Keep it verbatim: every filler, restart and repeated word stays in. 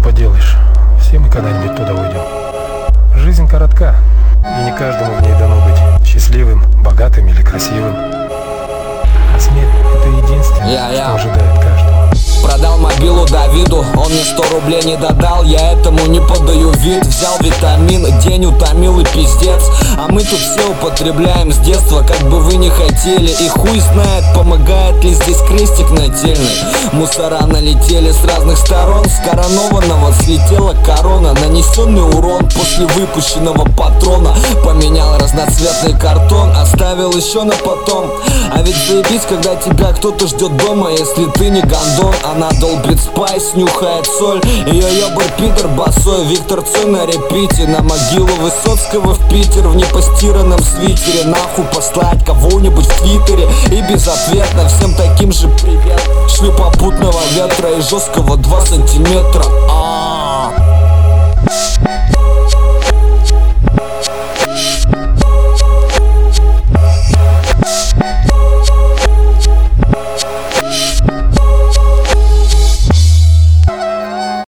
поделаешь, все мы когда-нибудь туда уйдем. Жизнь коротка, и не каждому в ней дано быть счастливым, богатым или красивым. А смерть — это единственное, Я, я. что ожидает каждого. Продал мобилу Давиду, он мне сто рублей не додал. Я этому не подаю вид. Взял витамин, день утомил и пиздец. А мы тут все употребляем с детства, как бы вы не хотели. И хуй знает, помогает ли здесь крестик нательный. Мусора налетели с разных сторон. С коронованного слетела корона. Нанесенный урон после выпущенного патрона. Поменял разноцветный картон, оставил еще на потом. А ведь заебись, когда тебя кто-то ждет дома, если ты не гондон. Она долбит спайс, нюхает соль. Ее ёбар пидор босой. Виктор Цой на репите. На могилу Высоцкого в Питер. В непостиранном свитере. Нахуй послать кого-нибудь в твиттере. И безответно всем таким же привет. Шли попутного ветра и жесткого два сантиметра.